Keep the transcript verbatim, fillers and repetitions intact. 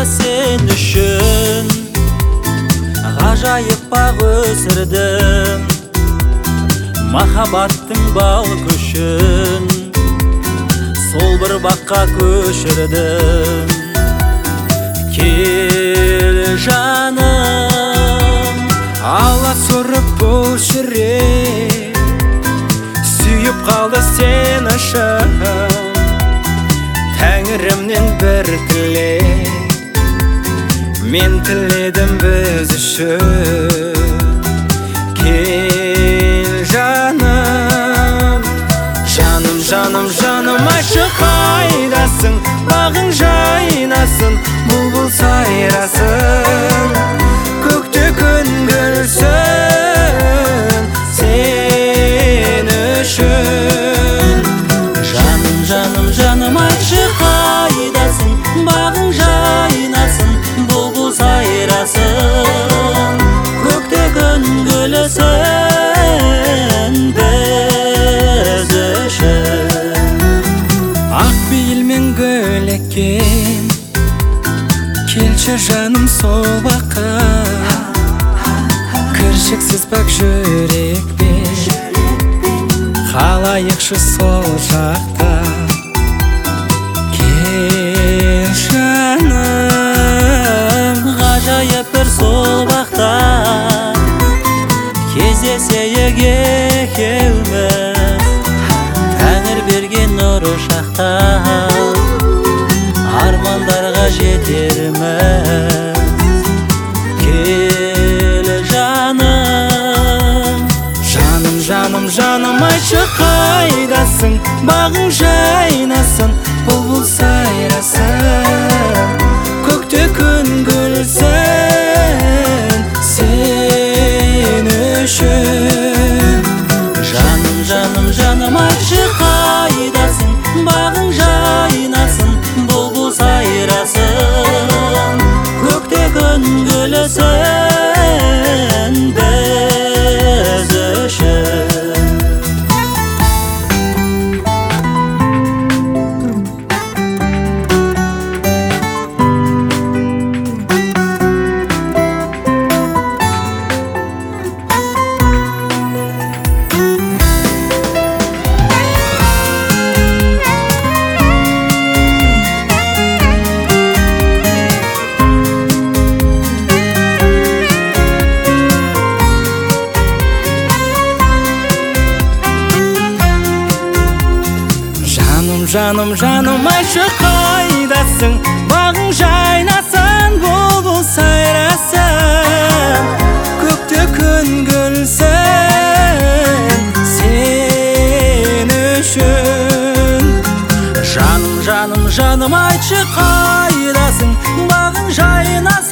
sen үшін ғажайып бақ өсірдім, махаббаттың бал көшін сол бір баққа көшірдім. Кел жаным, алла сұрып бұл жүрек сүйіп қалды сен үшін. Тәңірімнен бір тілек мен тіледім біз үшін. Кел жаным, жаным, жаным, жаным, айтшы қайдасың, бағың жайнасын, бұлбұл сайрасын, көкте күн күлсін сен үшін. жаным, жаным, жаным, айтшы қайдасың, бағың жайнасын, бұлбұл сайрасын, көкте күн күлсін біз үшін. Ақ бейілмен гүл еккен, келші жаным сол баққа, кіршіксіз пәк жүрекпен қалайықшы сол жақта. Кел жаным, ғажайып бір сол бақта кездесейік екеуміз, тәңір берген нұры шақта армандарға жетерміз. Кел жаным, жаным, жаным, жаным, айтшы қайдасың, бағың жайнасын, бұлбұл сайрасын, көкте күн күлсін сен үшін. жаным, жаным, жаным, айтшы қайдасың, бағың жайнасын, бұлбұл сайрасын, көкте күн күлсін біз үшін. Жаным, жаным, айтшы қайдасың, бағың жайнасын, бұлбұл сайрасын, көкте күн күлсін сен үшін. жаным, жаным, жаным, айтшы қайдасың, бағың жайнасын,